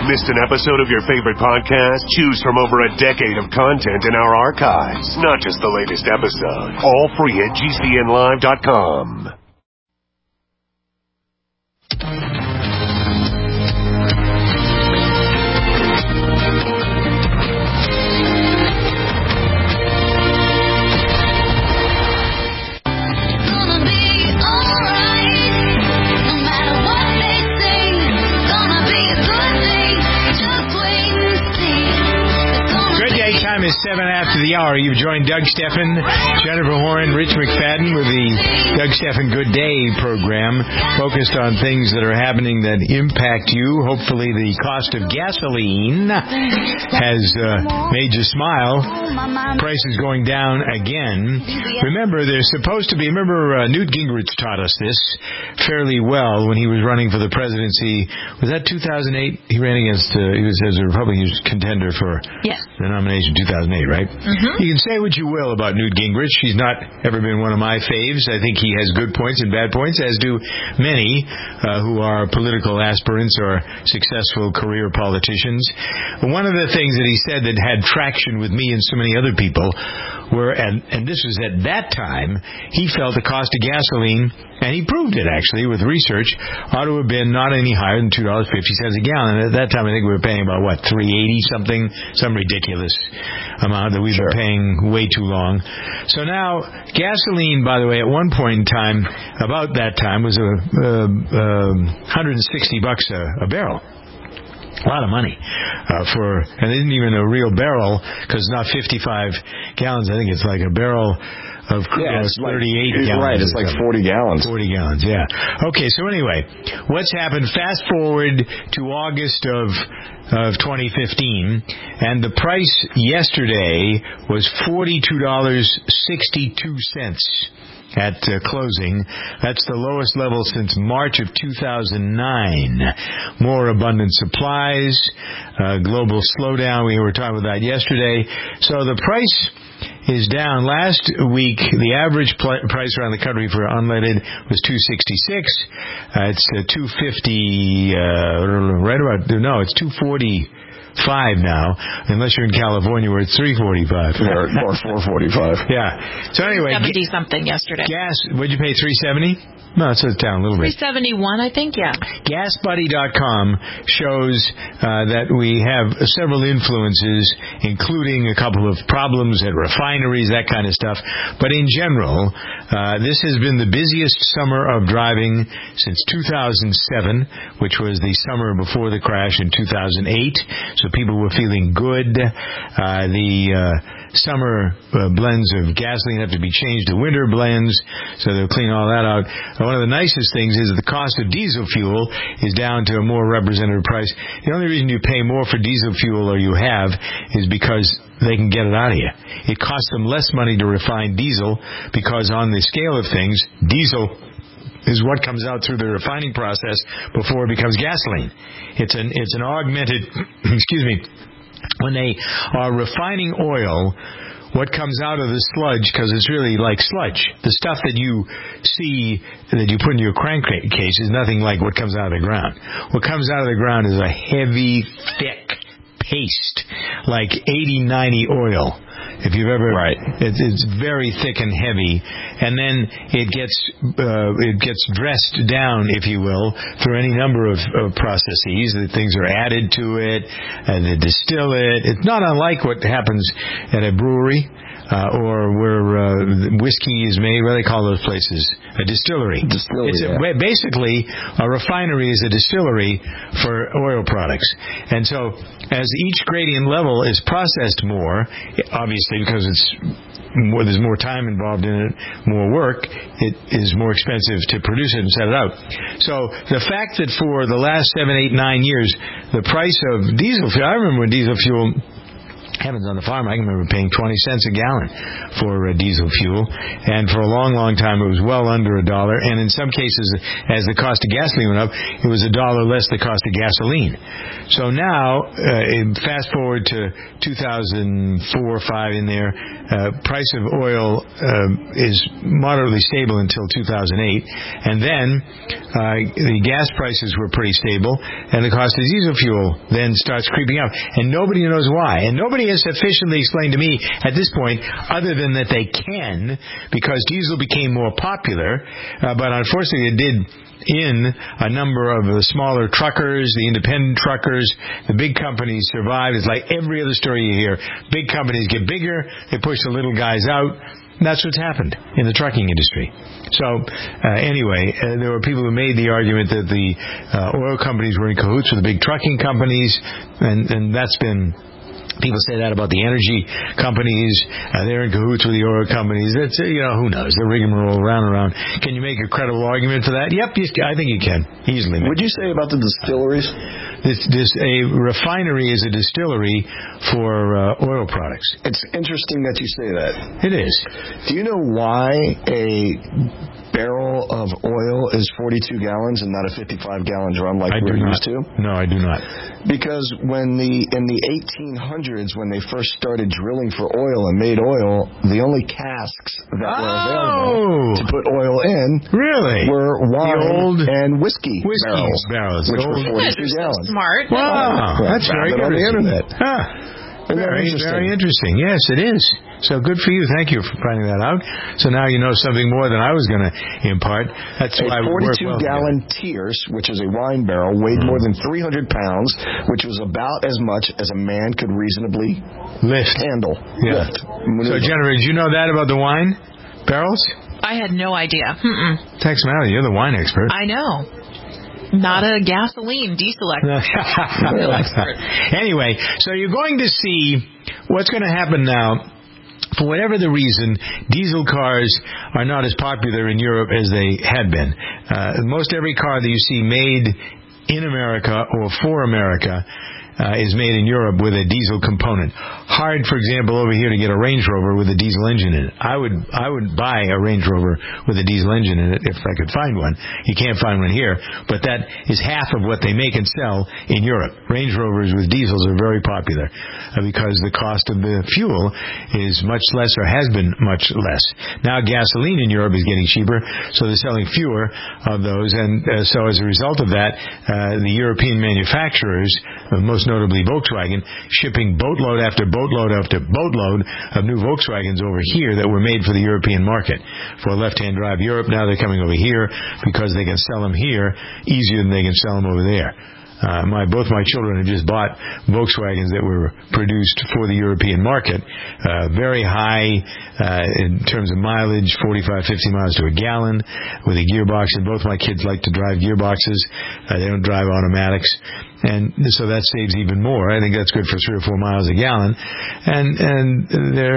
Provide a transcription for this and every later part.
Missed an episode of your favorite podcast? Choose from over a decade of content in our archives, not just the latest episode. All free at GCNlive.com. Time is 7 after the hour. You've joined Doug Stephan, Jennifer Horn, Rich McFadden with the Doug Stephan Good Day program, focused on things that are happening that impact you. Hopefully the cost of gasoline has made you smile. Prices going down again. Remember, Newt Gingrich taught us this fairly well when he was running for the presidency. Was that 2008? He ran against, he was as a Republican contender for the nomination 2008, right? Mm-hmm. You can say what you will about Newt Gingrich. He's not ever been one of my faves. I think he has good points and bad points, as do many who are political aspirants or successful career politicians. But one of the things that he said that had traction with me and so many other people were, and this was at that time, he felt the cost of gasoline, and he proved it actually with research, ought to have been not any higher than $2.50 a gallon. At that time, I think we were paying about, $3.80 something, some ridiculous amount that we've been paying way too long. So now, gasoline, by the way, at one point in time, about that time, was $160 a barrel. A lot of money and it isn't even a real barrel because it's not 55 gallons. I think it's like a barrel of 38 gallons. Right, it's like 40 gallons. 40 gallons, yeah. Okay, so anyway, what's happened? Fast forward to August of 2015, and the price yesterday was $42.62. At closing. That's the lowest level since March of 2009. More abundant supplies, global slowdown. We were talking about that yesterday. So the price is down. Last week, the average price around the country for unleaded was $2.66. It's $2.50. It's $2.45 now, unless you're in California where it's $3.45 or $4.45. Yeah. So anyway, 70 something yesterday. Gas. What'd you pay? $3.70? No, it says down a little bit. $3.71, I think. Yeah. GasBuddy.com shows that we have several influences, including a couple of problems at refineries, that kind of stuff. But in general, this has been the busiest summer of driving since 2007, which was the summer before the crash in 2008. So people were feeling good. The summer blends of gasoline have to be changed to winter blends, so they'll clean all that out. One of the nicest things is the cost of diesel fuel is down to a more representative price. The only reason you pay more for diesel fuel, or you have, is because they can get it out of you. It costs them less money to refine diesel because on the scale of things, diesel is what comes out through the refining process before it becomes gasoline. It's an augmented, when they are refining oil, what comes out of the sludge, because it's really like sludge. The stuff that you see that you put in your crankcase is nothing like what comes out of the ground. What comes out of the ground is a heavy, thick paste, like 80-90 oil. If you've ever, it's very thick and heavy, and then it gets dressed down, if you will, through any number of processes. The things are added to it, and they distill it. It's not unlike what happens at a brewery or where whiskey is made. What do they call those places? A distillery. Basically, a refinery is a distillery for oil products, and so as each gradient level is processed more, obviously because there's more time involved in it, more work, it is more expensive to produce it and set it out. So the fact that for the last 7, 8, 9 years, the price of diesel fuel, I remember when diesel fuel Heavens on the Farm, I can remember paying 20 cents a gallon for diesel fuel, and for a long, long time it was well under $1, and in some cases, as the cost of gasoline went up, it was $1 less the cost of gasoline. So now, fast forward to 2004 or 5 in there, price of oil is moderately stable until 2008, and then the gas prices were pretty stable, and the cost of diesel fuel then starts creeping up, and nobody knows why, and nobody has sufficiently explained to me at this point, other than that they can, because diesel became more popular, but unfortunately it did in a number of the smaller truckers, the independent truckers. The big companies survive. It's like every other story you hear. Big companies get bigger, they push the little guys out. That's what's happened in the trucking industry. So, anyway, there were people who made the argument that the oil companies were in cahoots with the big trucking companies, and that's been... People say that about the energy companies. They're in cahoots with the oil companies. That's, who knows? They're rigmarole round and round. Can you make a credible argument for that? Yep, I think you can. Easily. What'd you say about the distilleries? A refinery is a distillery for oil products. It's interesting that you say that. It is. Do you know why a barrel of oil is 42 gallons and not a 55-gallon drum like we're used to? No, I do not. Because in the 1800s, when they first started drilling for oil and made oil, the only casks that were available to put oil in were wine and whiskey barrels, which were 42 gallons. Smart. Wow, that's very good. On the internet. Very interesting. Yes, it is. So good for you. Thank you for finding that out. So now you know something more than I was going to impart. That's why 42-gallon Tierce, which is a wine barrel, weighed more than 300 pounds, which was about as much as a man could reasonably handle. Yeah. So, Jennifer, did you know that about the wine barrels? I had no idea. Tex Malley, you're the wine expert. I know. Not a gasoline, diesel expert. Anyway, so you're going to see what's going to happen now. For whatever the reason, diesel cars are not as popular in Europe as they had been. Most every car that you see made in America or for America is made in Europe with a diesel component. Hard, for example, over here to get a Range Rover with a diesel engine in it. I would buy a Range Rover with a diesel engine in it if I could find one. You can't find one here, but that is half of what they make and sell in Europe. Range Rovers with diesels are very popular because the cost of the fuel is much less, or has been much less. Now gasoline in Europe is getting cheaper, so they're selling fewer of those, and so as a result of that, the European manufacturers, most notably Volkswagen, shipping boatload after boatload after boatload of new Volkswagens over here that were made for the European market. For left-hand drive Europe, now they're coming over here because they can sell them here easier than they can sell them over there. Both my children have just bought Volkswagens that were produced for the European market. Very high in terms of mileage, 45, 50 miles to a gallon with a gearbox. And both my kids like to drive gearboxes. They don't drive automatics. And so that saves even more. I think that's good for 3 or 4 miles a gallon. And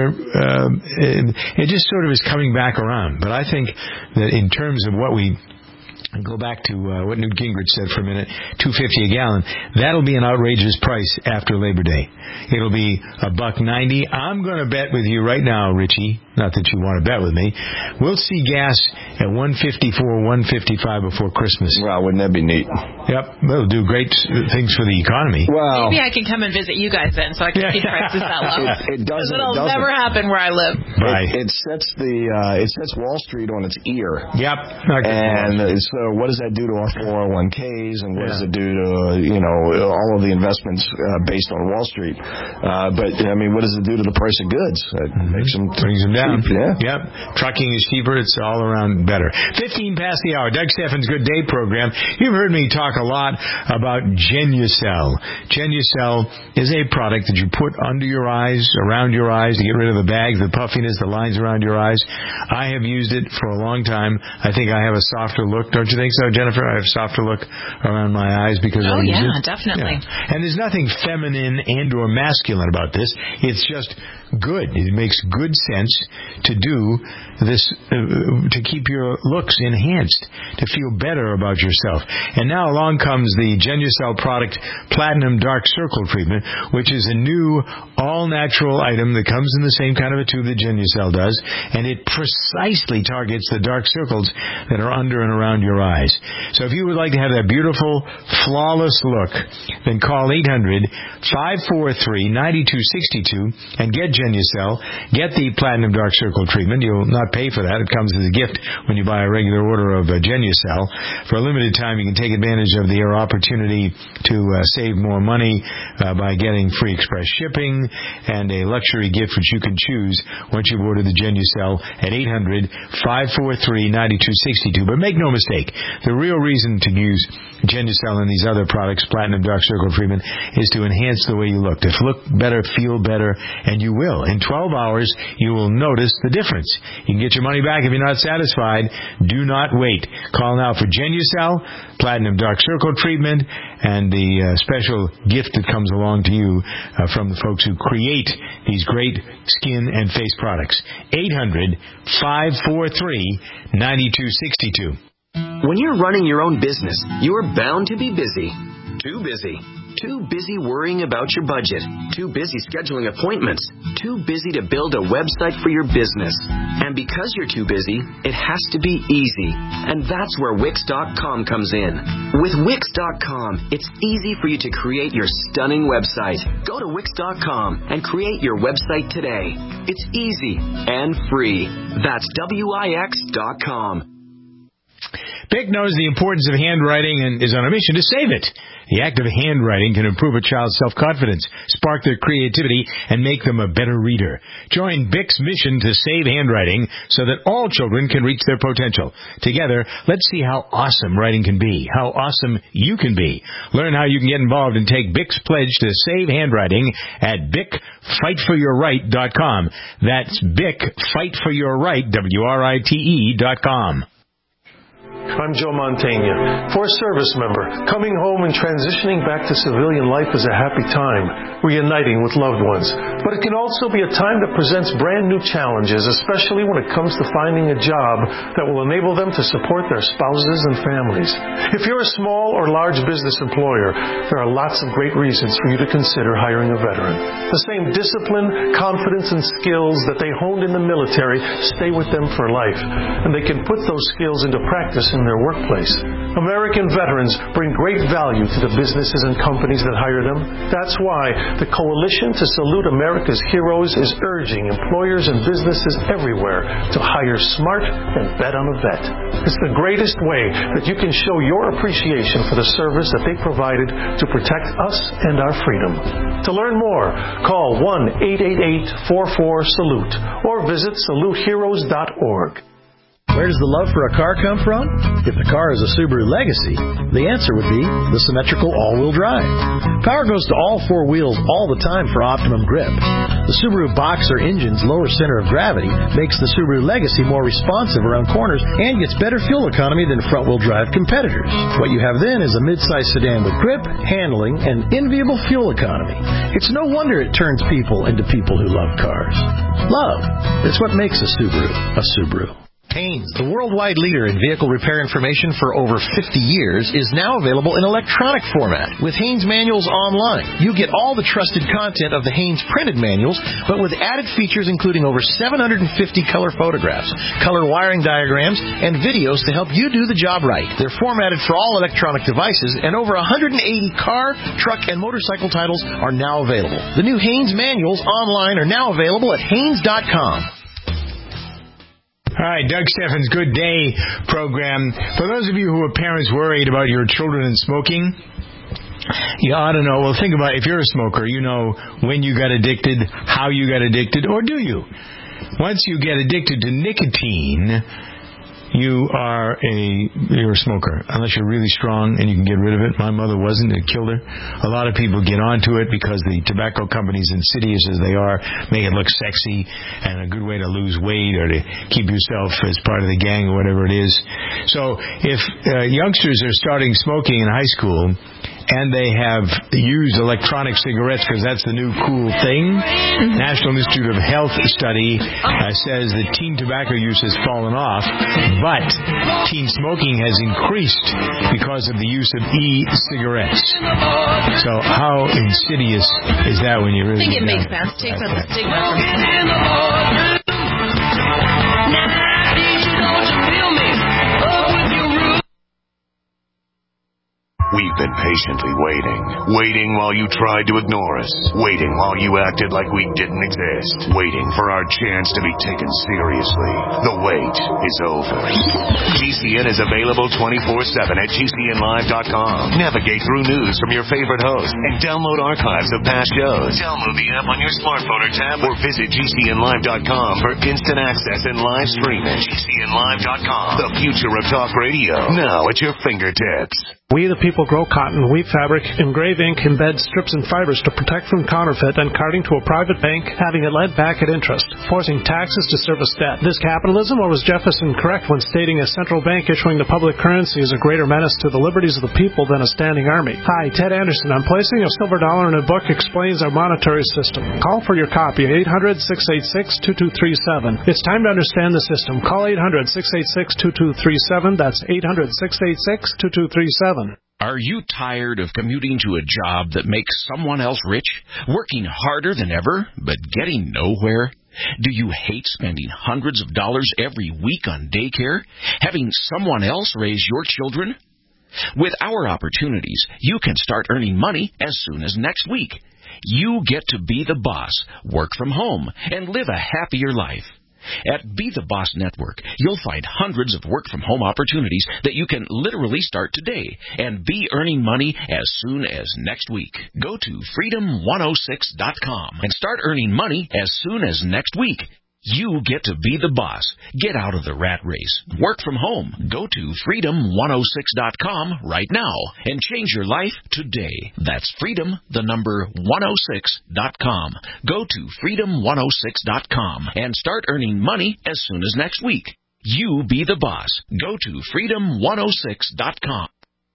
it just sort of is coming back around. But I think that in terms of what we... Go back to what Newt Gingrich said for a minute, $2.50 a gallon. That'll be an outrageous price after Labor Day. It'll be $1.90. I'm going to bet with you right now, Richie, not that you want to bet with me, we'll see gas at $1.54, $1.55 before Christmas. Wow, wouldn't that be neat? Yep, it'll do great things for the economy. Wow. Maybe I can come and visit you guys then, so I can keep prices that low. It doesn't. It'll never happen where I live. Right. It sets Wall Street on its ear. Yep. And so what does that do to our 401ks, and what does it do to all of the investments based on Wall Street? But I mean, what does it do to the price of goods? It brings them down. Cheap, Yep. Trucking is cheaper. It's all around better. 15 past the hour. Doug Stephan's Good Day program. You've heard me talk a lot about Genucel. Genucel is a product that you put under your eyes, around your eyes, to get rid of the bags, the puffiness, the lines around your eyes. I have used it for a long time. I think I have a softer look. Don't you think so, Jennifer? I have a softer look around my eyes because I use it. Definitely. Yeah. And there's nothing feminine and or masculine about this. It's just good. It makes good sense to do this, to keep your looks enhanced, to feel better about yourself. And now along comes the Genucel product Platinum Dark Circle Treatment, which is a new all-natural item that comes in the same kind of a tube that Genucel does, and it precisely targets the dark circles that are under and around your eyes. So if you would like to have that beautiful, flawless look, then call 800-543-9262 and get Genucel. Get the Platinum Dark Circle Treatment. You'll not pay for that. It comes as a gift when you buy a regular order of Genucel. For a limited time, you can take advantage of the opportunity to save more money by getting free express shipping and a luxury gift which you can choose once you've ordered the Genucel at 800-543-9262. But make no mistake, the real reason to use Genucel and these other products, Platinum Dark Circle Treatment, is to enhance the way you look, to look better, feel better, and you will. In 12 hours, you will notice the difference. You can get your money back if you're not satisfied. Do not wait. Call now for Genucel, Platinum Dark Circle Treatment, and the special gift that comes along to you from the folks who create these great skin and face products. 800-543-9262. When you're running your own business, you're bound to be busy. Too busy. Too busy worrying about your budget. Too busy scheduling appointments. Too busy to build a website for your business. And because you're too busy, it has to be easy. And that's where Wix.com comes in. With Wix.com, it's easy for you to create your stunning website. Go to Wix.com and create your website today. It's easy and free. That's Wix.com. BIC knows the importance of handwriting and is on a mission to save it. The act of handwriting can improve a child's self-confidence, spark their creativity, and make them a better reader. Join BIC's mission to save handwriting so that all children can reach their potential. Together, let's see how awesome writing can be, how awesome you can be. Learn how you can get involved and take BIC's pledge to save handwriting at BICFightForYourRight.com. That's BICFightForYourRight, WRITE.com. I'm Joe Mantegna. For a service member, coming home and transitioning back to civilian life is a happy time, reuniting with loved ones. But it can also be a time that presents brand new challenges, especially when it comes to finding a job that will enable them to support their spouses and families. If you're a small or large business employer, there are lots of great reasons for you to consider hiring a veteran. The same discipline, confidence, and skills that they honed in the military stay with them for life, and they can put those skills into practice in their workplace. American veterans bring great value to the businesses and companies that hire them. That's why the Coalition to Salute America's Heroes is urging employers and businesses everywhere to hire smart and bet on a vet. It's the greatest way that you can show your appreciation for the service that they provided to protect us and our freedom. To learn more, call 1-888-44-SALUTE or visit saluteheroes.org. Where does the love for a car come from? If the car is a Subaru Legacy, the answer would be the symmetrical all-wheel drive. Power goes to all four wheels all the time for optimum grip. The Subaru Boxer engine's lower center of gravity makes the Subaru Legacy more responsive around corners and gets better fuel economy than front-wheel drive competitors. What you have then is a mid-size sedan with grip, handling, and enviable fuel economy. It's no wonder it turns people into people who love cars. Love. It's what makes a Subaru a Subaru. Haynes, the worldwide leader in vehicle repair information for over 50 years, is now available in electronic format with Haynes Manuals Online. You get all the trusted content of the Haynes printed manuals, but with added features including over 750 color photographs, color wiring diagrams, and videos to help you do the job right. They're formatted for all electronic devices, and over 180 car, truck, and motorcycle titles are now available. The new Haynes Manuals Online are now available at Haynes.com. All right, Doug Steffens' Good Day program. For those of you who are parents worried about your children and smoking, you ought to know, well, think about if you're a smoker, you know when you got addicted, how you got addicted, or do you? Once you get addicted to nicotine, you're a smoker, unless you're really strong and you can get rid of it. My mother wasn't. It killed her. A lot of people get onto it because the tobacco companies, insidious as they are, make it look sexy and a good way to lose weight or to keep yourself as part of the gang or whatever it is. So if youngsters are starting smoking in high school and they have used electronic cigarettes because that's the new cool thing. National Institute of Health study says that teen tobacco use has fallen off, but teen smoking has increased because of the use of e-cigarettes. So how insidious is that when you really I think it makes sense. Takes out the stigma from We've been patiently waiting while you tried to ignore us, waiting while you acted like we didn't exist, waiting for our chance to be taken seriously. The wait is over. GCN is available 24/7 at GCNlive.com. Navigate through news from your favorite hosts and download archives of past shows. Download the app on your smartphone or tablet or visit GCNlive.com for instant access and live streaming. GCNlive.com, the future of talk radio, now at your fingertips. We the people grow cotton, weave fabric, engrave ink, embed strips and fibers to protect from counterfeit and carting to a private bank, having it lent back at interest, forcing taxes to service debt. This capitalism, or was Jefferson correct when stating a central bank issuing the public currency is a greater menace to the liberties of the people than a standing army? Hi, Ted Anderson. I'm placing a silver dollar in a book explains our monetary system. Call for your copy, 800-686-2237. It's time to understand the system. Call 800-686-2237. That's 800-686-2237. Are you tired of commuting to a job that makes someone else rich, working harder than ever, but getting nowhere? Do you hate spending hundreds of dollars every week on daycare, having someone else raise your children? With our opportunities, you can start earning money as soon as next week. You get to be the boss, work from home, and live a happier life. At Be the Boss Network, you'll find hundreds of work-from-home opportunities that you can literally start today and be earning money as soon as next week. Go to freedom106.com and start earning money as soon as next week. You get to be the boss. Get out of the rat race. Work from home. Go to freedom106.com right now and change your life today. That's freedom106.com. Go to freedom106.com and start earning money as soon as next week. You be the boss. Go to freedom106.com.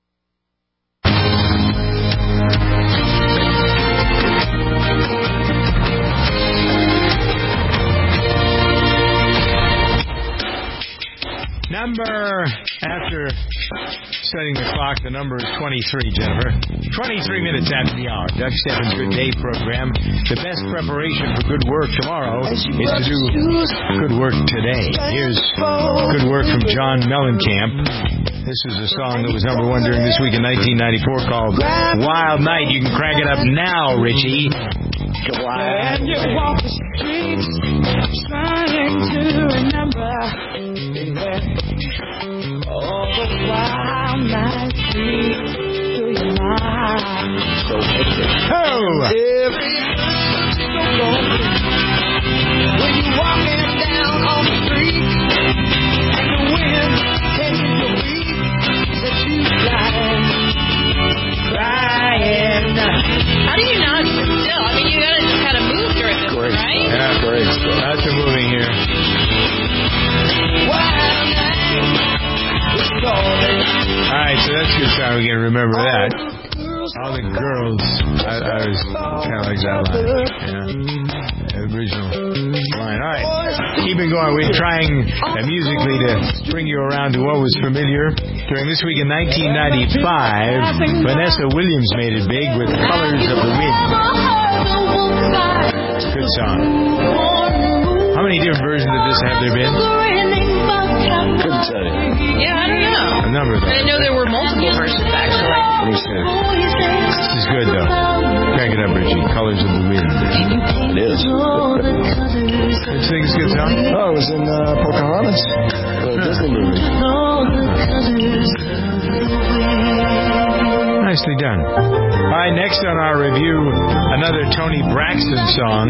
Number, after setting the clock, the number is 23, Jennifer. 23 minutes after the hour. Doug Steffens' Good Day program. The best preparation for good work tomorrow is to do good work today. Here's good work from John Mellencamp. This is a song that was number one during this week in 1994 called Wild Night. You can crank it up now, Richie. When you walk the streets, trying to remember all the wild nights creep through your mind. So hectic. Every footstep's so lonely when you're walking down on the street and the wind takes the beat that you flying, crying. How do you not sit still? I mean, you gotta just kind of move during this, great. right? Yeah, great. Lots of moving here. Alright, so that's a good song. We can remember that. All the girls. I was kind of like that line. Yeah. The original line. Alright, keeping going. We're trying musically to bring you around to what was familiar. During this week in 1995, Vanessa Williams made it big with Colors of the Wind. It's a good song. How many different versions of this have there been? Couldn't tell you. Yeah, I don't know. A number of them. I didn't know there were multiple versions, actually. What do you say? This is good, though. Crank it up, Richie. Colors of the Wind. It is. Did you think it's a good song? Oh, it was in Pocahontas, the Disney movie. Nicely done. All right, next on our review, another Toni Braxton song.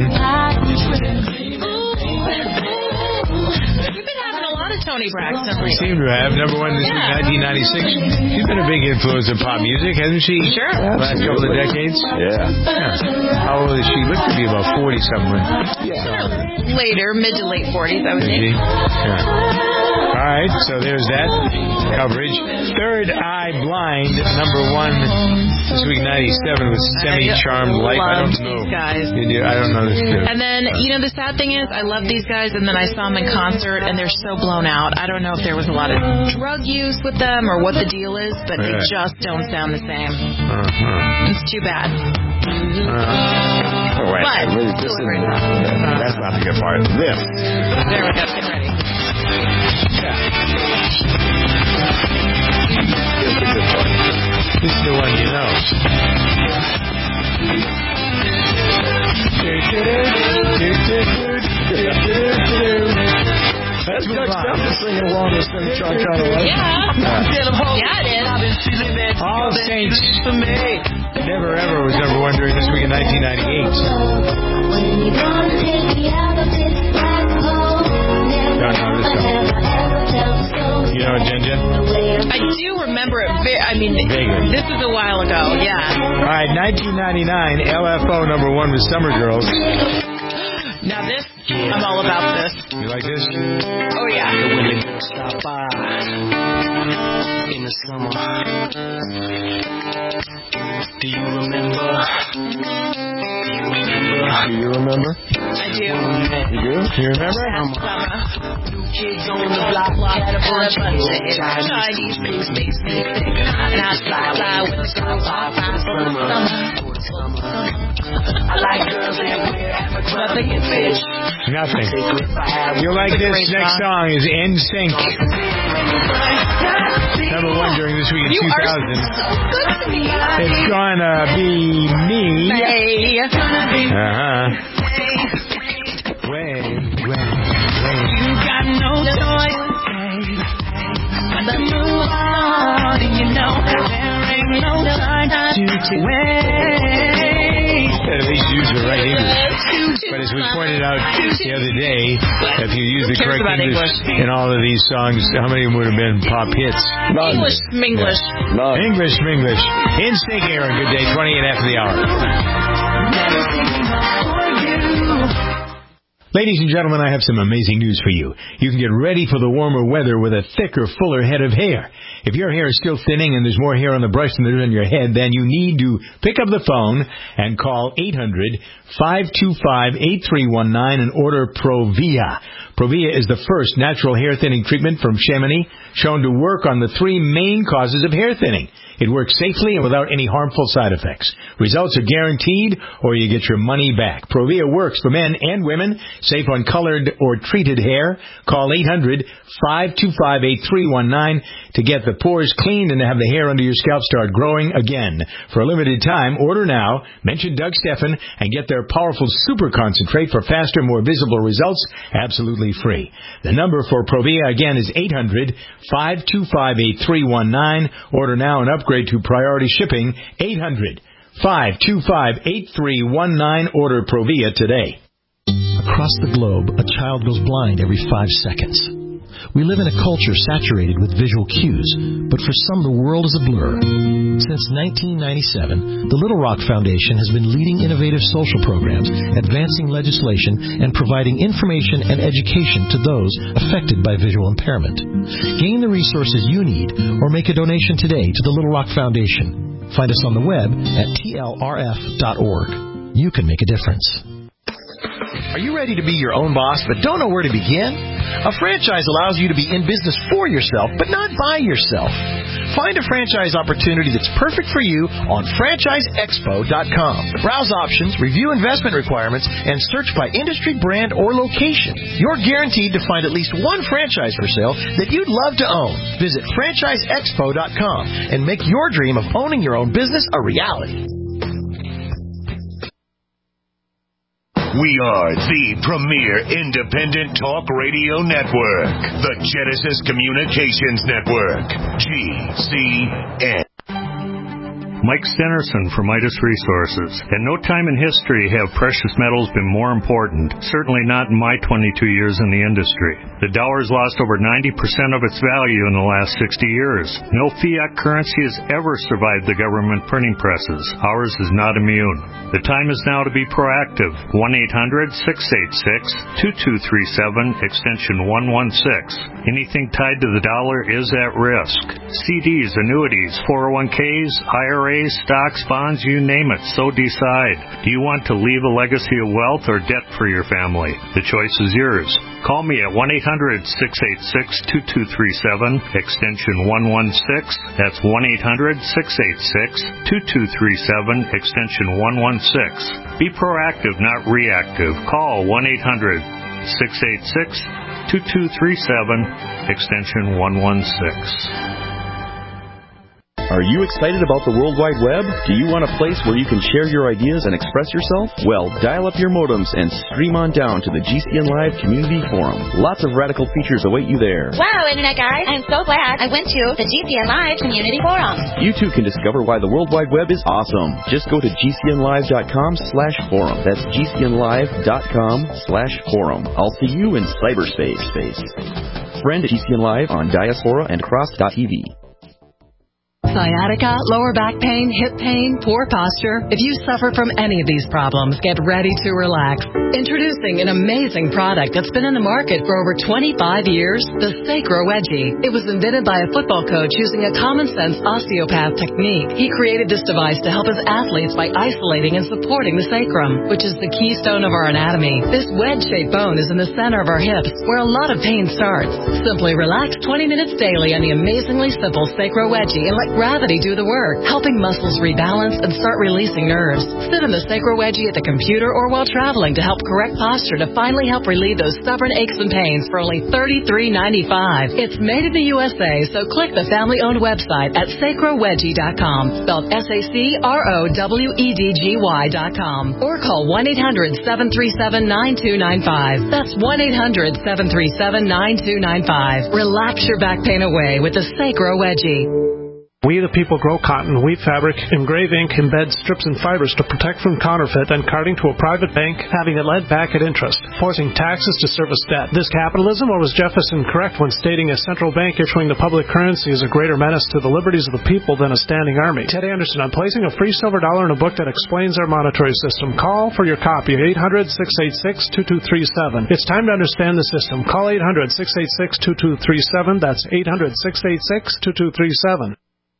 Toni Braxton lately. Seem to have. Number one this week, 1996. She's been a big influence in pop music, hasn't she? Sure. Last couple of decades? Yeah. How How old is she? Looks to be about 40-something. Yeah. Later, mid to late 40s, I would think. Yeah. All right, so there's that coverage. Third Eye Blind, number 1 this week, 97 with Semi-Charmed Life. I don't know. Guys. I don't know this too. And then, the sad thing is, I love these guys, and then I saw them in concert, and they're so blown out. I don't know if there was a lot of drug use with them or what the deal is, but they just don't sound the same. It's too bad. That's not the good part. This. There we go. Get ready. Here's the good part. This is the one you know. That's Doug Stefan singing along with Semi-Charmed kind of life. Yeah, it is. All Saints Never Ever was number 1 during this week in 1998. Don't know this song. You know it, Ginger? I do remember it. Vaguely. This is a while ago. Yeah. All right, 1999, LFO number 1 with Summer Girls. Now this, I'm all about this. You like this? Oh yeah. The women stop by in the summer. Do you remember? Do you remember? I do. You do? You remember? New kids on the block, had a bunch of Chinese mix, not fly with the summer. I like girls that wear nothing in fish. Nothing. You like this? Next song is NSYNC. Number 1 during this week in 2000. It's gonna be me. Way. You got no choice. But move on, and you know there ain't no time to wait. At least use the right English. But as we pointed out the other day, if you use the correct English in all of these songs, how many would have been pop hits? None. English. None. English. NSYNC, Aaron. Good day. 28 after the hour. Ladies and gentlemen, I have some amazing news for you. You can get ready for the warmer weather with a thicker, fuller head of hair. If your hair is still thinning and there's more hair on the brush than there is on your head, then you need to pick up the phone and call 800-525-8319 and order Provia. Provia is the first natural hair thinning treatment from Chamonix, shown to work on the 3 main causes of hair thinning. It works safely and without any harmful side effects. Results are guaranteed, or you get your money back. Provia works for men and women, safe on colored or treated hair. Call 800-525-8319 to get the pores cleaned and to have the hair under your scalp start growing again. For a limited time, order now, mention Doug Stefan, and get their powerful super concentrate for faster, more visible results, absolutely free. The number for Provia, again, is 800-525-8319. Order now and upgrade to priority shipping. 800-525-8319. Order Provia today. Across the globe, a child goes blind every 5 seconds. We live in a culture saturated with visual cues, but for some the world is a blur. Since 1997, the Little Rock Foundation has been leading innovative social programs, advancing legislation, and providing information and education to those affected by visual impairment. Gain the resources you need or make a donation today to the Little Rock Foundation. Find us on the web at tlrf.org. You can make a difference. Are you ready to be your own boss but don't know where to begin? A franchise allows you to be in business for yourself, but not by yourself. Find a franchise opportunity that's perfect for you on FranchiseExpo.com. Browse options, review investment requirements, and search by industry, brand, or location. You're guaranteed to find at least one franchise for sale that you'd love to own. Visit FranchiseExpo.com and make your dream of owning your own business a reality. We are the premier independent talk radio network, the Genesis Communications Network, GCN. Mike Stenerson from Midas Resources. At no time in history have precious metals been more important, certainly not in my 22 years in the industry. The dollar has lost over 90% of its value in the last 60 years. No fiat currency has ever survived the government printing presses. Ours is not immune. The time is now to be proactive. 1-800-686-2237, extension 116. Anything tied to the dollar is at risk. CDs, annuities, 401ks, IRAs, stocks, bonds, you name it, so decide. Do you want to leave a legacy of wealth or debt for your family? The choice is yours. Call me at 1-800-686-2237, extension 116. That's 1-800-686-2237, extension 116. Be proactive, not reactive. Call 1-800-686-2237, extension 116. Are you excited about the World Wide Web? Do you want a place where you can share your ideas and express yourself? Well, dial up your modems and stream on down to the GCN Live Community Forum. Lots of radical features await you there. Wow, Internet guys, I'm so glad I went to the GCN Live Community Forum. You too can discover why the World Wide Web is awesome. Just go to gcnlive.com/forum. That's gcnlive.com/forum. I'll see you in cyberspace. Friend GCN Live on Diaspora and Cross.tv. Sciatica, lower back pain, hip pain, poor posture. If you suffer from any of these problems, get ready to relax. Introducing an amazing product that's been in the market for over 25 years, the Sacro Wedgie. It was invented by a football coach using a common-sense osteopath technique. He created this device to help his athletes by isolating and supporting the sacrum, which is the keystone of our anatomy. This wedge-shaped bone is in the center of our hips, where a lot of pain starts. Simply relax 20 minutes daily on the amazingly simple Sacro Wedgie and let gravity do the work, helping muscles rebalance and start releasing nerves. Sit in the Sacro Wedgie at the computer or while traveling to help correct posture to finally help relieve those stubborn aches and pains for only $33.95. It's made in the USA, so click the family-owned website at sacrowedgie.com, spelled SACROWEDGY.com, or call 1-800-737-9295. That's 1-800-737-9295. Relax your back pain away with the Sacro Wedgie. We the people grow cotton, weave fabric, engrave ink, embed strips and fibers to protect from counterfeit and carting to a private bank, having it lent back at interest, forcing taxes to service debt. This capitalism, or was Jefferson correct when stating a central bank issuing the public currency is a greater menace to the liberties of the people than a standing army? Ted Anderson, I'm placing a free silver dollar in a book that explains our monetary system. Call for your copy at 800-686-2237. It's time to understand the system. Call 800-686-2237. That's 800-686-2237.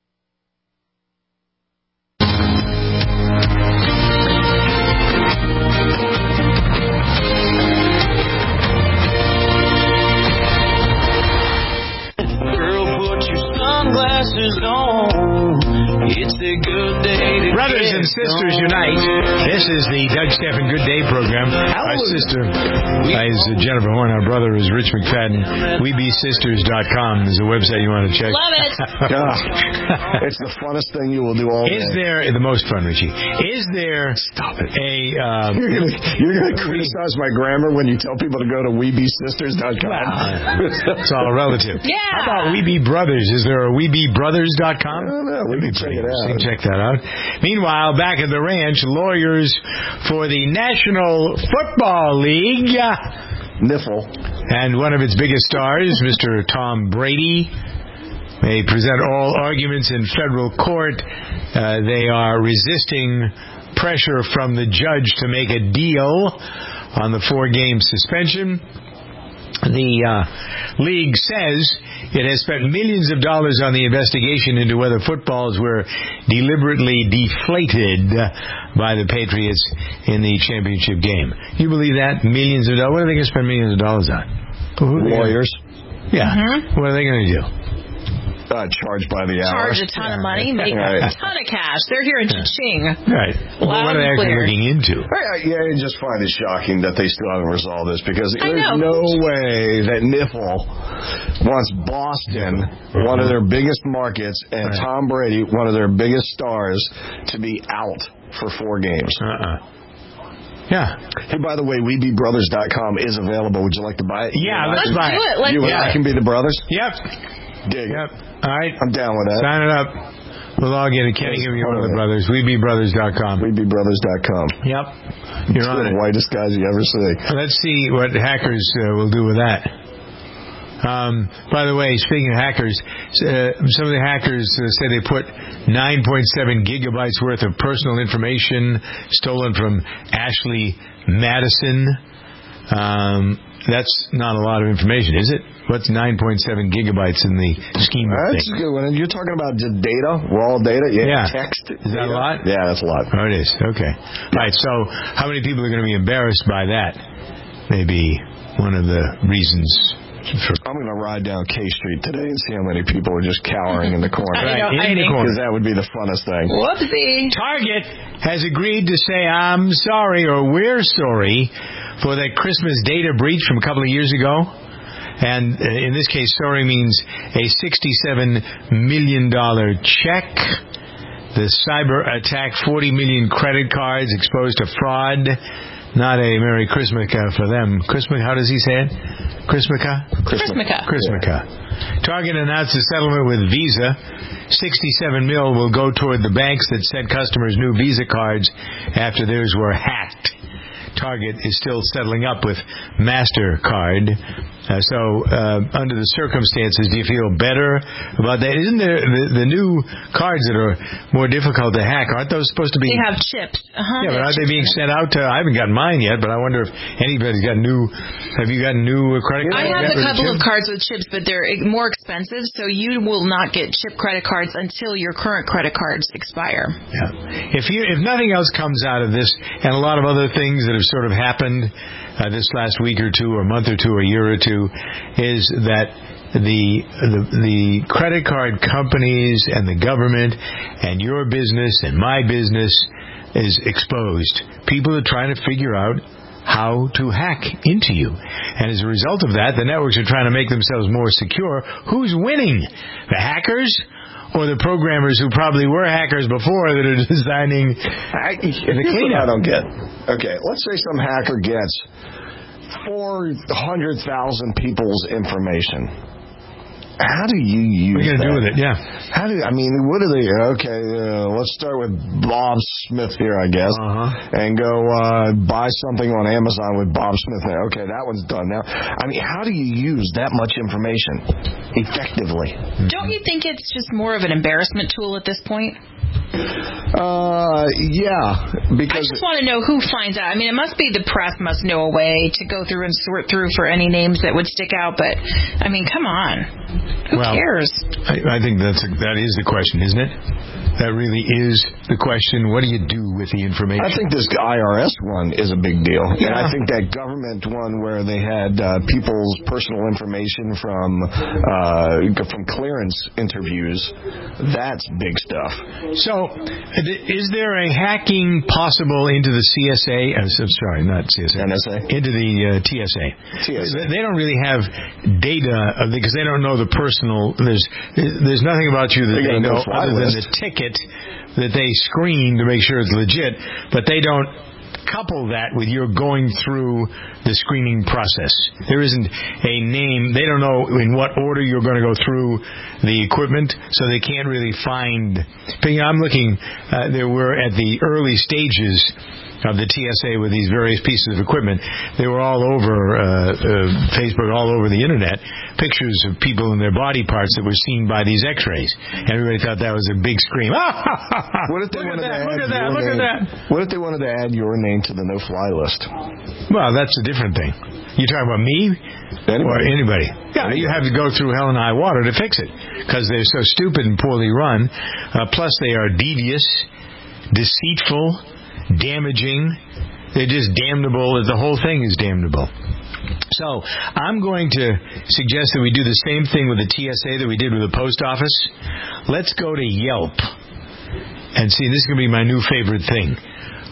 It's a good day to Brothers and Sisters Unite. This is the Doug Stephan Good Day program. Our sister is Jennifer Horn. Our brother is Rich McFadden. WeBeSisters.com is the website you want to check. Love it. It's the funnest thing you will do all day. Is there the most fun, Richie? Is there Stop it. You're gonna criticize my grammar when you tell people to go to WeBeSisters.com? It's all relative. Yeah. How about We Be Brothers? Is there a WeBeBrothers.com? I don't know. We can check it out. Check that out. Meanwhile, back at the ranch, lawyers for the National Football League, NIFL, and one of its biggest stars, Mr. Tom Brady, may present all arguments in federal court. They are resisting pressure from the judge to make a deal on the 4-game suspension. The league says it has spent millions of dollars on the investigation into whether footballs were deliberately deflated by the Patriots in the championship game. You believe that? Millions of dollars? What are they going to spend millions of dollars on? Lawyers. Yeah. What are they going to do? Charge by the hour. Charge a ton of money, make a ton of cash. They're here in Cha-Ching. Right. Well, what are they actually looking into? I just find it shocking that they still haven't resolved this, because there's no way that NIFL wants Boston, one of their biggest markets, and Tom Brady, one of their biggest stars, to be out for 4 games. Yeah. Hey, by the way, WeBeBrothers.com is available. Would you like to buy it? Yeah, let's buy it. You and I can be the brothers? Yep. Dig it. All right. I'm down with that. Sign it up. We'll all get it. Kenny, give me one of the brothers. WeBeBrothers.com. WeBeBrothers.com. Yep. You're on the whitest guys you ever see. Let's see what hackers will do with that. By the way, speaking of hackers, some of the hackers say they put 9.7 gigabytes worth of personal information stolen from Ashley Madison. That's not a lot of information, is it? What's 9.7 gigabytes in the scheme of things? That's a good one. You're talking about just data, raw data? Yeah. Text? Is that a lot? Yeah, that's a lot. Oh, it is. Okay. All right, so how many people are going to be embarrassed by that? Maybe one of the reasons. I'm going to ride down K Street today and see how many people are just cowering in the corner. In the corner. Because that would be the funnest thing. Whoopsie. Target has agreed to say, I'm sorry, or we're sorry, for that Christmas data breach from a couple of years ago. And in this case, sorry means a $67 million check. The cyber attack, 40 million credit cards exposed to fraud. Not a Merry Christmaka for them. Christmas, how does he say it? Christmaka? Christmaka. Target announced a settlement with Visa. $67 million will go toward the banks that sent customers new Visa cards after theirs were hacked. Target is still settling up with MasterCard. So under the circumstances, do you feel better about that? Isn't there the new cards that are more difficult to hack? Aren't those supposed to be? They have chips. Yeah, but aren't they being sent out to? I haven't gotten mine yet, but I wonder if anybody's got new. Have you gotten new credit cards? I have a couple of cards with chips, but they're more expensive, so you will not get chip credit cards until your current credit cards expire. Yeah. If nothing else comes out of this, and a lot of other things that have sort of happened this last week or two, or month or two, or year or two, is that the credit card companies and the government and your business and my business is exposed. People are trying to figure out how to hack into you. And as a result of that, the networks are trying to make themselves more secure. Who's winning? The hackers? Or the programmers who probably were hackers before that are designing the cleanup? I don't get. Okay, let's say some hacker gets 400,000 people's information. How do you use What are you going to do with it? Yeah. What are they? Okay, let's start with Bob Smith here, I guess, and go buy something on Amazon with Bob Smith there. Okay, that one's done now. How do you use that much information effectively? Don't you think it's just more of an embarrassment tool at this point? Yeah, because I just want to know who finds out. It must be the press must know a way to go through and sort through for any names that would stick out, but come on. Who cares? I think that is the question, isn't it? That really is the question. What do you do with the information? I think this IRS one is a big deal. Yeah. And I think that government one where they had people's personal information from clearance interviews, that's big stuff. So, is there a hacking possible into the CSA? Sorry, not CSA. NSA? Into the TSA. They don't really have data because they don't know the personal. There's nothing about you that they know other than the ticket that they screen to make sure it's legit, but they don't couple that with your going through the screening process. There isn't a name. They don't know in what order you're going to go through the equipment, so they can't really find. I'm looking, there were at the early stages of the TSA with these various pieces of equipment. They were all over Facebook, all over the internet, pictures of people and their body parts that were seen by these x-rays. Everybody thought that was a big scream. What if they wanted to add What if they wanted to add your name to the no-fly list? Well, that's a different thing. You talking about me? Or anybody? Yeah, you have to go through hell and high water to fix it because they're so stupid and poorly run. Plus, they are devious, deceitful, damaging. They're just damnable. The whole thing is damnable. So I'm going to suggest that we do the same thing with the TSA that we did with the post office. Let's go to Yelp and see. This is going to be my new favorite thing.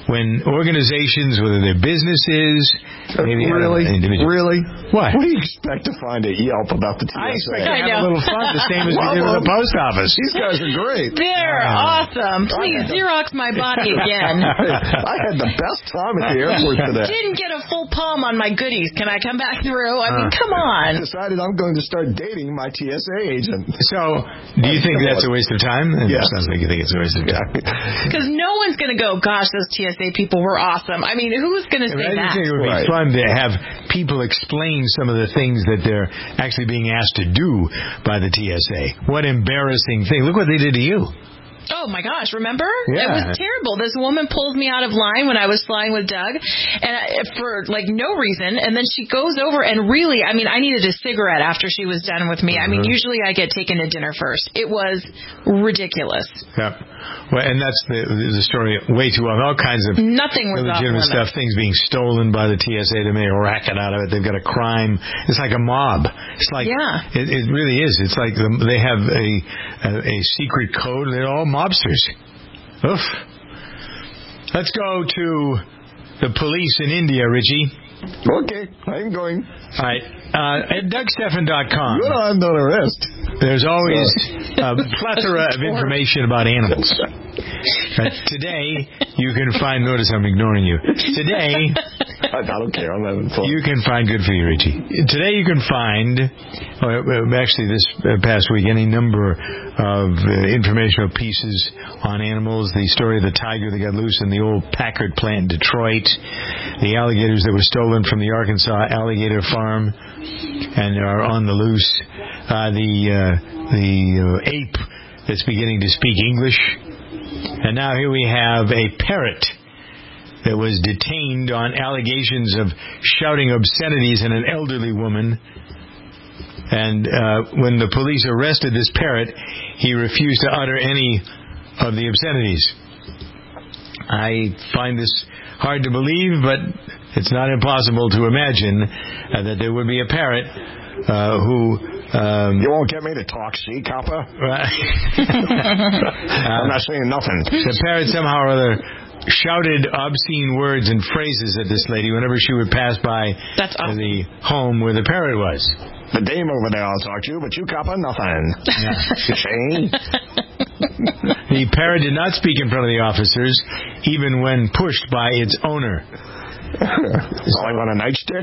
when organizations, whether they're businesses, maybe Really? What? What do you expect to find at Yelp about the TSA? I expect to have a little fun, the same as we did with the post office. These guys are great. They're awesome. Please Xerox my body again. I had the best time at the airport today. Didn't get a full palm on my goodies. Can I come back through? I mean, come on. I decided I'm going to start dating my TSA agent. So, do you think that's a waste of time? Yes. Sounds like you think it's a waste of time. Because no one's going to go, gosh, those TSA people were awesome. I mean, who's going to say that? I think it would be fun to have people explain some of the things that they're actually being asked to do by the TSA. What embarrassing thing. Look what they did to you. Oh, my gosh, remember? Yeah. It was terrible. This woman pulls me out of line when I was flying with Doug and for, no reason. And then she goes over and really, I needed a cigarette after she was done with me. Usually I get taken to dinner first. It was ridiculous. Yeah. Well, and that's the story way too long. All kinds of nothing was illegitimate stuff, things being stolen by the TSA. They make a racket out of it. They've got a crime. It's like a mob. It's like, it really is. It's like they have a secret code. They're all mobsters. Oof. Let's go to the police in India, Richie. Okay, I'm going. All right. At DougStephan.com. You're under arrest. There's always a plethora of information about animals. Today, you can find... Notice I'm ignoring you. Today... I don't care. I'm having fun. You can find... Good for you, Richie. Today, you can find... actually, this past week, any number of informational pieces on animals. The story of the tiger that got loose in the old Packard plant in Detroit. The alligators that were stolen from the Arkansas alligator farm and are on the loose. The ape that's beginning to speak English. And now here we have a parrot that was detained on allegations of shouting obscenities at an elderly woman. And when the police arrested this parrot, he refused to utter any of the obscenities. I find this hard to believe, but it's not impossible to imagine that there would be a parrot who... you won't get me to talk, see, Copper? I'm not saying nothing. The parrot somehow or other shouted obscene words and phrases at this lady whenever she would pass by the home where the parrot was. The dame over there I'll talk to, but you, Copper, nothing. Shane? The parrot did not speak in front of the officers, even when pushed by its owner. It's like on a nightstick.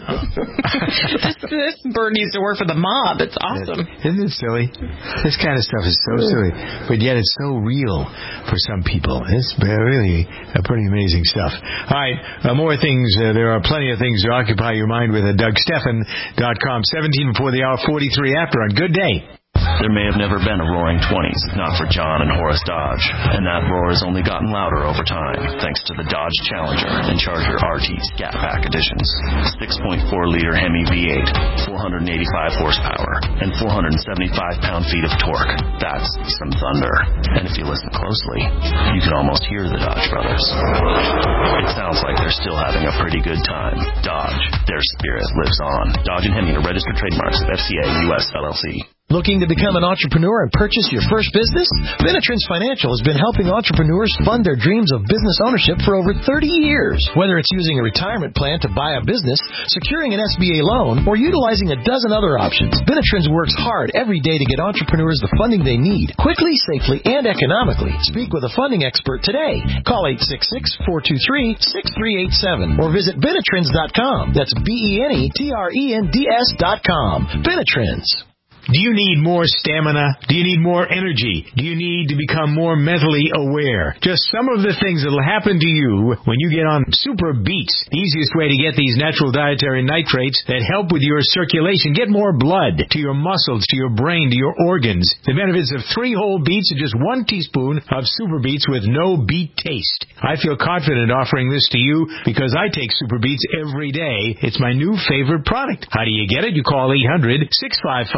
This bird needs to work for the mob. It's awesome. Isn't it silly? This kind of stuff is so silly, but yet it's so real for some people. It's really pretty amazing stuff. All right, more things. There are plenty of things to occupy your mind with at DougStephan.com. 17 before the hour, 43 after on Good Day. There may have never been a roaring 20s, not for John and Horace Dodge. And that roar has only gotten louder over time, thanks to the Dodge Challenger and Charger RT Scat Pack editions. 6.4-liter Hemi V8, 485 horsepower, and 475 pound-feet of torque. That's some thunder. And if you listen closely, you can almost hear the Dodge brothers. It sounds like they're still having a pretty good time. Dodge, their spirit lives on. Dodge and Hemi are registered trademarks of FCA US LLC. Looking to become an entrepreneur and purchase your first business? Benetrends Financial has been helping entrepreneurs fund their dreams of business ownership for over 30 years. Whether it's using a retirement plan to buy a business, securing an SBA loan, or utilizing a dozen other options, Benetrends works hard every day to get entrepreneurs the funding they need, quickly, safely, and economically. Speak with a funding expert today. Call 866-423-6387 or visit Benetrends.com. That's BENETRENDS.com. Benetrends. Do you need more stamina? Do you need more energy? Do you need to become more mentally aware? Just some of the things that will happen to you when you get on Super Beets, the easiest way to get these natural dietary nitrates that help with your circulation. Get more blood to your muscles, to your brain, to your organs. The benefits of 3 whole beets and just 1 teaspoon of Super Beets with no beet taste. I feel confident offering this to you because I take Super Beets every day. It's my new favorite product. How do you get it? You call 800-655-4670.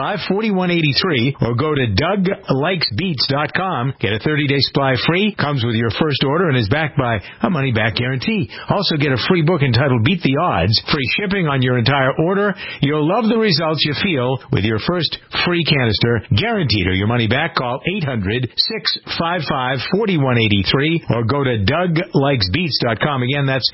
4183 or go to DougLikesBeats.com. Get a 30-day supply free. Comes with your first order and is backed by a money-back guarantee. Also get a free book entitled Beat the Odds. Free shipping on your entire order. You'll love the results you feel with your first free canister. Guaranteed or your money back. Call 800-655-4183 or go to DougLikesBeats.com. Again, that's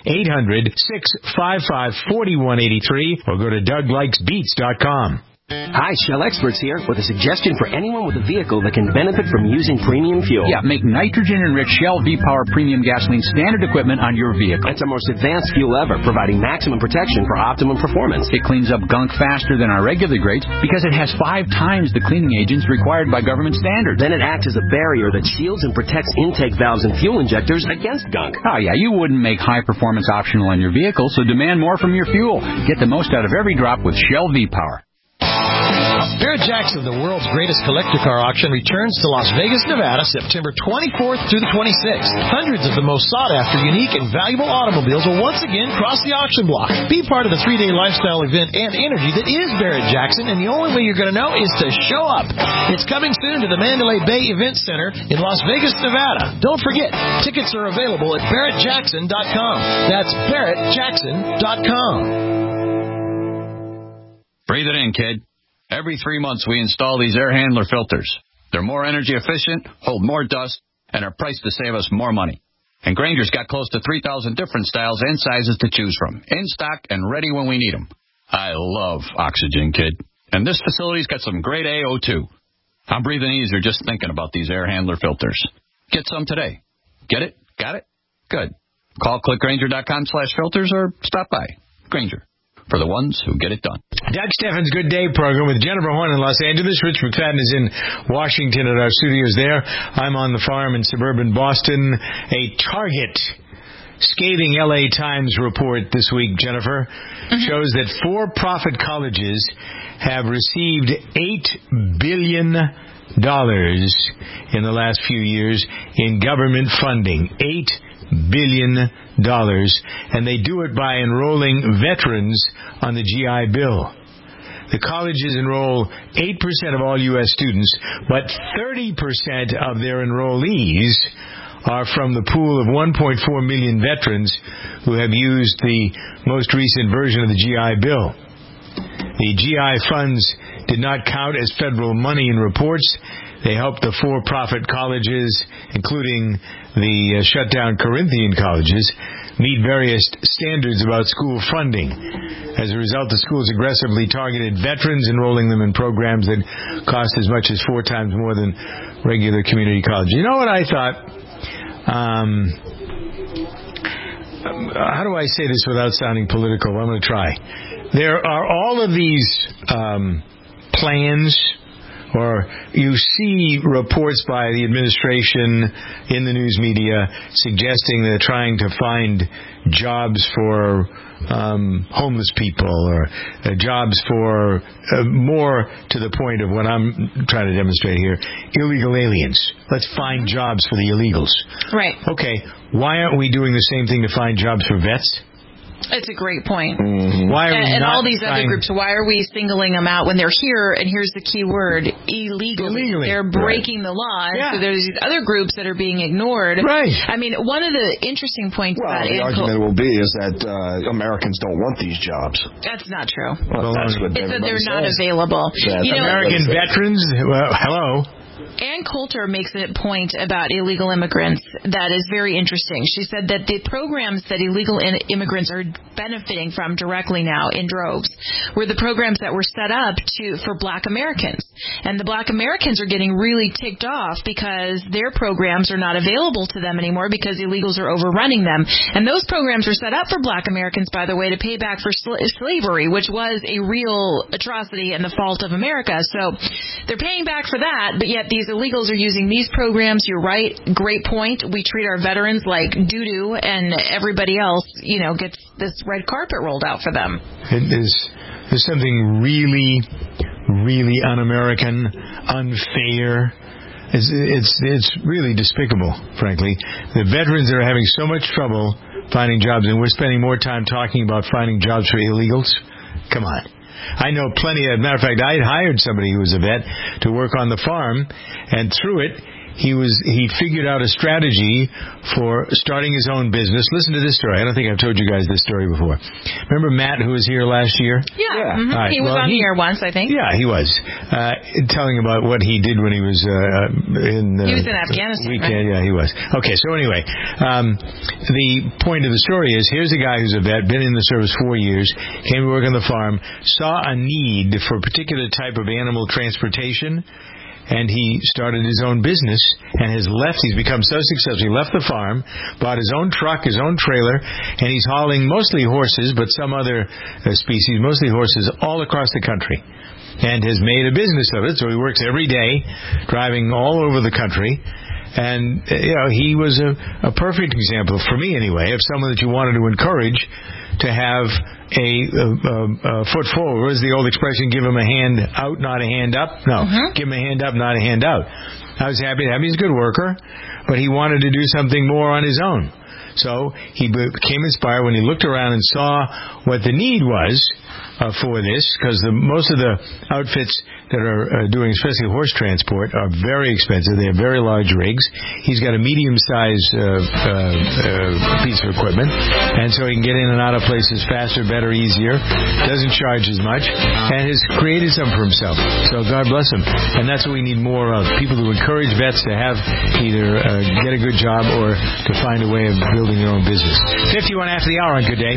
800-655-4183 or go to DougLikesBeats.com. Hi, Shell Experts here with a suggestion for anyone with a vehicle that can benefit from using premium fuel. Yeah, make nitrogen-enriched Shell V-Power Premium Gasoline standard equipment on your vehicle. It's our most advanced fuel ever, providing maximum protection for optimum performance. It cleans up gunk faster than our regular grades because it has 5 times the cleaning agents required by government standards. Then it acts as a barrier that shields and protects intake valves and fuel injectors against gunk. Oh, yeah, you wouldn't make high performance optional on your vehicle, so demand more from your fuel. Get the most out of every drop with Shell V-Power. Barrett-Jackson, the world's greatest collector car auction, returns to Las Vegas, Nevada, September 24th through the 26th. Hundreds of the most sought-after, unique, and valuable automobiles will once again cross the auction block. Be part of the 3-day lifestyle event and energy that is Barrett-Jackson, and the only way you're going to know is to show up. It's coming soon to the Mandalay Bay Event Center in Las Vegas, Nevada. Don't forget, tickets are available at BarrettJackson.com. That's BarrettJackson.com. Breathe it in, kid. Every 3 months we install these air handler filters. They're more energy efficient, hold more dust, and are priced to save us more money. And Grainger's got close to 3,000 different styles and sizes to choose from, in stock and ready when we need them. I love Oxygen, kid. And this facility's got some great AO2. I'm breathing easier just thinking about these air handler filters. Get some today. Get it? Got it? Good. Call clickgrainger.com/filters or stop by. Grainger. For the ones who get it done. Doug Steffens' Good Day program with Jennifer Horn in Los Angeles. Rich McFadden is in Washington at our studios there. I'm on the farm in suburban Boston. A Target scathing LA Times report this week, Jennifer, shows that for-profit colleges have received $8 billion in the last few years in government funding. $8 billion. And they do it by enrolling veterans on the GI Bill. The colleges enroll 8% of all U.S. students, but 30% of their enrollees are from the pool of 1.4 million veterans who have used the most recent version of the GI Bill. The GI funds did not count as federal money in reports. They helped the for-profit colleges, including the shut-down Corinthian colleges, meet various standards about school funding. As a result, the schools aggressively targeted veterans, enrolling them in programs that cost as much as 4 times more than regular community colleges. You know what I thought? How do I say this without sounding political? I'm going to try. There are all of these plans, or you see reports by the administration in the news media suggesting they're trying to find jobs for homeless people, or jobs for more to the point of what I'm trying to demonstrate here, illegal aliens. Let's find jobs for the illegals. Right. Okay, why aren't we doing the same thing to find jobs for vets? It's a great point. Mm-hmm. Why are we and not all these other groups, why are we singling them out when they're here? And here's the key word, illegally. They're breaking the law. Yeah. So there's these other groups that are being ignored. Right. I mean, one of the interesting points about the argument will be is that Americans don't want these jobs. That's not true. Well, that's what it's that they're not says. available. American veterans, well, hello. Ann Coulter makes a point about illegal immigrants that is very interesting. She said that the programs that illegal immigrants are benefiting from directly now in droves were the programs that were set up for Black Americans. And the Black Americans are getting really ticked off because their programs are not available to them anymore because illegals are overrunning them. And those programs were set up for Black Americans, by the way, to pay back for slavery, which was a real atrocity and the fault of America. So they're paying back for that, but yet these illegals are using these programs. You're right. Great point. We treat our veterans like doo-doo, and everybody else, gets this red carpet rolled out for them. There's something really, really un-American, unfair. It's really despicable, frankly. The veterans are having so much trouble finding jobs, and we're spending more time talking about finding jobs for illegals. Come on. I know plenty. As a matter of fact, I hired somebody who was a vet to work on the farm, and through it, he figured out a strategy for starting his own business. Listen to this story. I don't think I've told you guys this story before. Remember Matt, who was here last year? Yeah. Mm-hmm. Right. He was on here once, I think. Yeah, he was. Telling about what he did when he was in... he was in Afghanistan, right? Yeah, he was. Okay, so anyway, the point of the story is, here's a guy who's a vet, been in the service 4 years, came to work on the farm, saw a need for a particular type of animal transportation, and he started his own business and has left. He's become so successful. He left the farm, bought his own truck, his own trailer, and he's hauling mostly horses, but some other species, mostly horses, all across the country, and has made a business of it. So he works every day, driving all over the country. And, he was a perfect example, for me anyway, of someone that you wanted to encourage to have a foot forward. What is the old expression? Give him a hand out, not a hand up? No. Give him a hand up, not a hand out. I was happy to have him. He's a good worker, but he wanted to do something more on his own. So he became inspired when he looked around and saw what the need was for this, because most of the outfits that are doing especially horse transport are very expensive. They have very large rigs. He's got a medium-sized piece of equipment, and so he can get in and out of places faster, better, easier, doesn't charge as much, and has created something for himself. So God bless him. And that's what we need more of, people who encourage vets to have either get a good job or to find a way of building their own business. 51 after the hour on Good Day.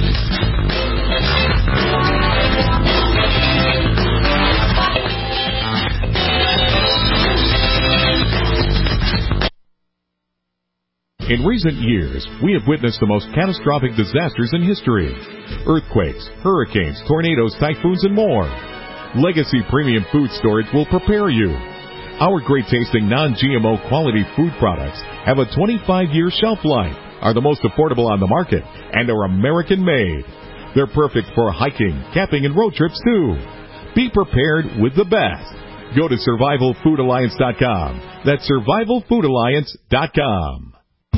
In recent years, we have witnessed the most catastrophic disasters in history. Earthquakes, hurricanes, tornadoes, typhoons, and more. Legacy Premium Food Storage will prepare you. Our great-tasting non-GMO quality food products have a 25-year shelf life, are the most affordable on the market, and are American-made. They're perfect for hiking, camping, and road trips, too. Be prepared with the best. Go to SurvivalFoodAlliance.com. That's SurvivalFoodAlliance.com.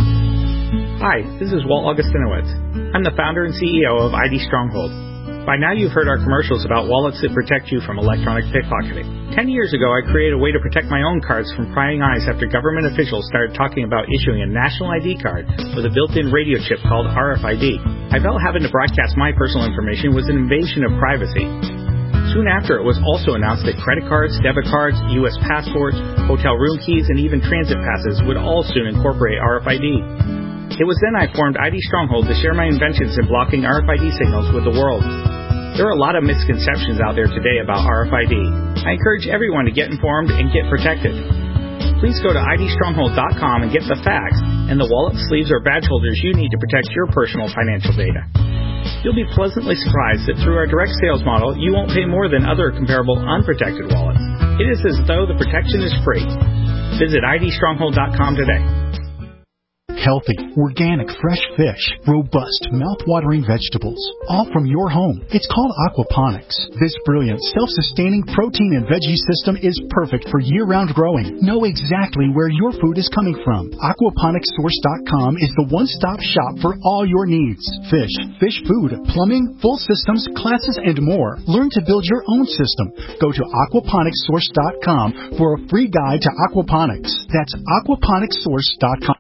Hi, this is Walt Augustinowitz. I'm the founder and CEO of ID Stronghold. By now you've heard our commercials about wallets that protect you from electronic pickpocketing. 10 years ago, I created a way to protect my own cards from prying eyes after government officials started talking about issuing a national ID card with a built-in radio chip called RFID. I felt having to broadcast my personal information was an invasion of privacy. Soon after, it was also announced that credit cards, debit cards, U.S. passports, hotel room keys, and even transit passes would all soon incorporate RFID. It was then I formed ID Stronghold to share my inventions in blocking RFID signals with the world. There are a lot of misconceptions out there today about RFID. I encourage everyone to get informed and get protected. Please go to idstronghold.com and get the facts and the wallet, sleeves, or badge holders you need to protect your personal financial data. You'll be pleasantly surprised that through our direct sales model, you won't pay more than other comparable unprotected wallets. It is as though the protection is free. Visit idstronghold.com today. Healthy, organic, fresh fish, robust, mouth-watering vegetables, all from your home. It's called aquaponics. This brilliant, self-sustaining protein and veggie system is perfect for year-round growing. Know exactly where your food is coming from. Aquaponicssource.com is the one-stop shop for all your needs. Fish, fish food, plumbing, full systems, classes, and more. Learn to build your own system. Go to aquaponicssource.com for a free guide to aquaponics. That's aquaponicssource.com.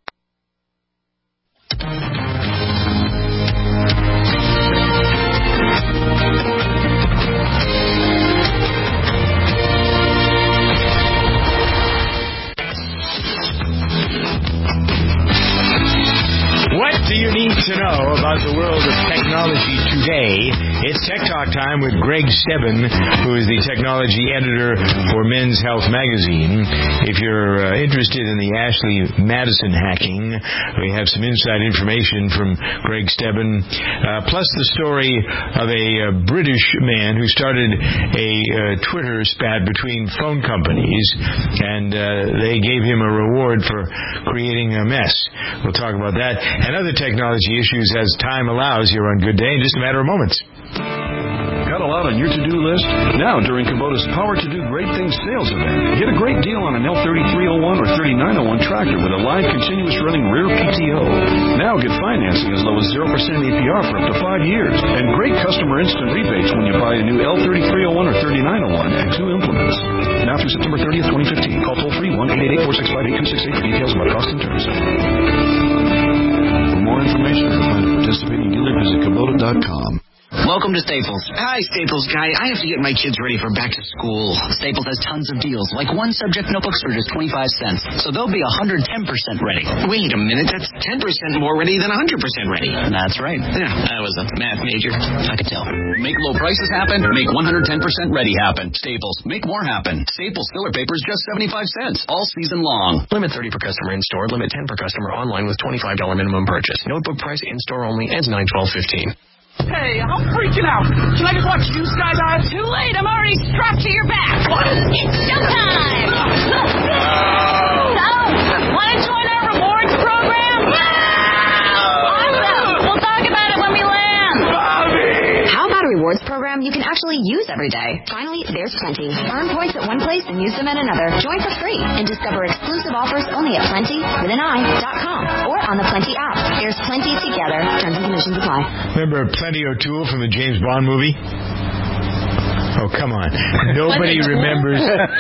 What do you need to know about the world of technology today? It's Tech Talk time with Greg Stebbin, who is the technology editor for Men's Health magazine. If you're interested in the Ashley Madison hacking, we have some inside information from Greg Stebbin, plus the story of a British man who started a Twitter spat between phone companies, and they gave him a reward for creating a mess. We'll talk about that and other technology issues as time allows here on Good Day in just a matter of moments. Got a lot out on your to-do list? Now, during Kubota's Power to Do Great Things sales event, get a great deal on an L3301 or 3901 tractor with a live continuous running rear PTO. Now get financing as low as 0% APR for up to 5 years, and great customer instant rebates when you buy a new L3301 or 3901 and 2 implements. Now through September 30th, 2015. Call toll-free 1-888-465-8268 for details about cost and terms. For more information or to find a participating dealer, visit Kubota.com. Welcome to Staples. Hi, Staples guy. I have to get my kids ready for back to school. Staples has tons of deals, like one subject notebooks for just 25 cents. So they'll be 110% ready. Wait a minute, that's 10% more ready than 100% ready. That's right. Yeah, I was a math major. I could tell. Make low prices happen. Make 110% ready happen. Staples. Make more happen. Staples filler paper is just 75 cents. All season long. Limit 30 per customer in-store. Limit 10 per customer online with $25 minimum purchase. Notebook price in-store only. Ends 9/12/15. Hey, I'm freaking out. Can I just watch you skydive? Too late. I'm already strapped to your back. What? It's showtime. So, want to join our rewards program? Awesome. We'll talk about it when we land. How about a rewards program you can actually use every day? Finally, there's Plenty. Earn points at one place and use them at another. Join for free and discover exclusive offers only at Plenty.com or on the Plenty app. There's Plenty together. Terms and conditions apply. Remember Plenty O'Toole from the James Bond movie? Oh, come on. Nobody remembers.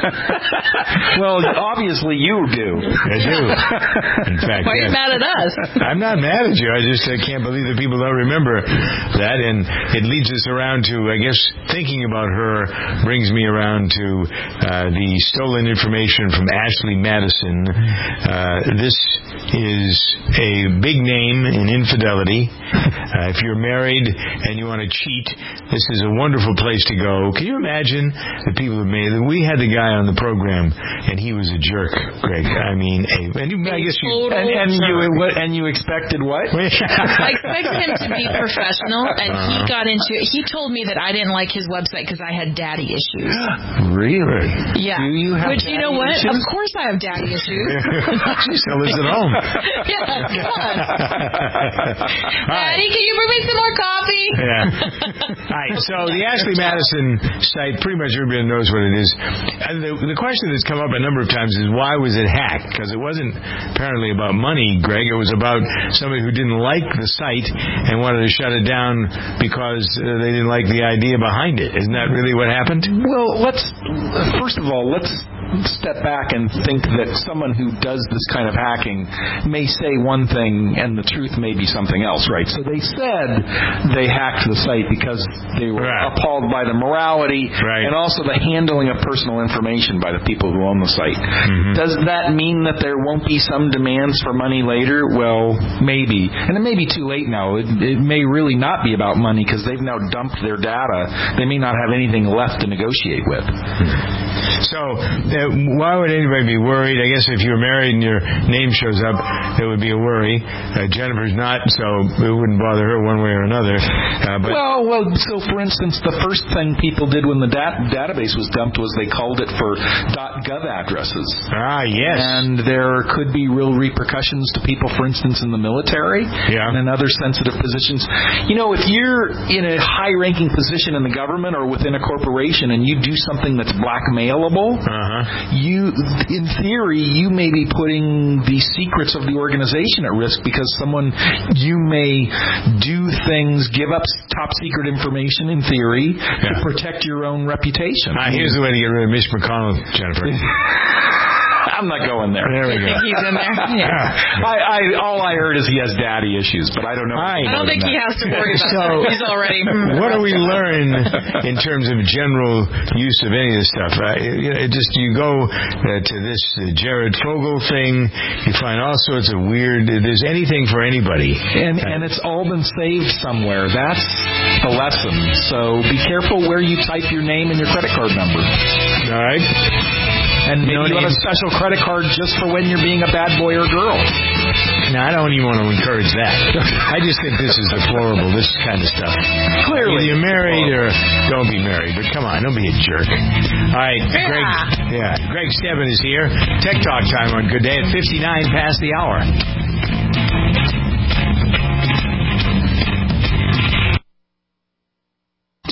Well, obviously you do. I do. In fact, why are you mad at us? I'm not mad at you. I just can't believe that people don't remember that. And it leads us around to, I guess, thinking about her brings me around to the stolen information from Ashley Madison. This is a big name in infidelity. If you're married and you want to cheat, this is a wonderful place to go. Can you imagine the people who made it? We had the guy on the program, and he was a jerk, Greg. I mean, I guess you expected what? I expected him to be professional, and he got into it. He told me that I didn't like his website because I had daddy issues. Really? Yeah. Do you have Which, you know what? issues? Of course I have daddy issues. She still lives at home. Yeah, come on. Daddy, can you bring me some more coffee? Yeah. All right, so the Ashley Madison site, pretty much everybody knows what it is. And the question that's come up a number of times is, why was it hacked? Because it wasn't apparently about money, Greg. It was about somebody who didn't like the site and wanted to shut it down because they didn't like the idea behind it. Isn't that really what happened? Well, first of all, let's step back and think that someone who does this kind of hacking may say one thing and the truth may be something else, right? So they said they hacked the site because they were appalled by the morality and also the handling of personal information by the people who own the site. Mm-hmm. Does that mean that there won't be some demands for money later? Well, maybe. And it may be too late now. It may really not be about money because they've now dumped their data. They may not have anything left to negotiate with. So why would anybody be worried? I guess if you're married and your name shows up, it would be a worry. Jennifer's not, so it wouldn't bother her one way or another. Well, so for instance, the first thing people did when the database was dumped was they called it for .gov addresses. Ah, yes. And there could be real repercussions to people, for instance, in the military and in other sensitive positions. You know, if you're in a high-ranking position in the government or within a corporation and you do something that's blackmailable, you, in theory, you may be putting the secrets of the organization at risk because you may do things, give up top secret information, in theory, to protect your own reputation. Here's the way to get rid of Mitch McConnell, Jennifer. I'm not going there. There we go. He's in there. Yeah. All I heard is he has daddy issues, but I don't know. I don't think he has to worry about that. He's already. What do we learn in terms of general use of any of this stuff? You go to this Jared Fogle thing, you find all sorts of weird. There's anything for anybody, and it's all been saved somewhere. That's the lesson. So be careful where you type your name and your credit card number. All right. And maybe you have a special credit card just for when you're being a bad boy or girl. No, I don't even want to encourage that. I just think this is deplorable, this kind of stuff. Clearly. Either you're married or don't be married, but come on, don't be a jerk. All right, Greg Stebben is here. Tech Talk time on Good Day at 59 past the hour.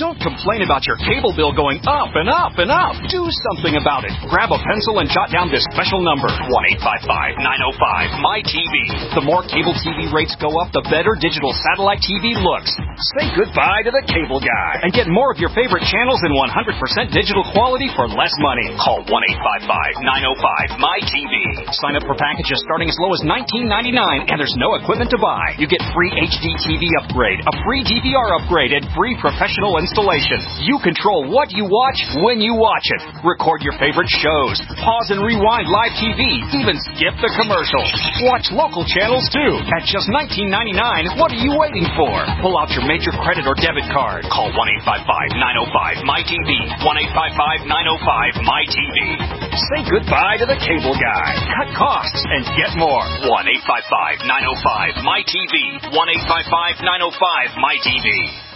Don't complain about your cable bill going up and up and up. Do something about it. Grab a pencil and jot down this special number, 1-855-905-MyTV. The more cable TV rates go up, the better digital satellite TV looks. Say goodbye to the cable guy and get more of your favorite channels in 100% digital quality for less money. Call 1-855-905-MyTV. Sign up for packages starting as low as $19.99, and there's no equipment to buy. You get free HD TV upgrade, a free DVR upgrade, and free professional installation. You control what you watch when you watch it. Record your favorite shows. Pause and rewind live TV. Even skip the commercials. Watch local channels too. At just $19.99, what are you waiting for? Pull out your major credit or debit card. Call 1-855-905-MyTV. 1-855-905-MyTV. Say goodbye to the cable guy. Cut costs and get more. 1-855-905-MyTV. 1-855-905-MyTV.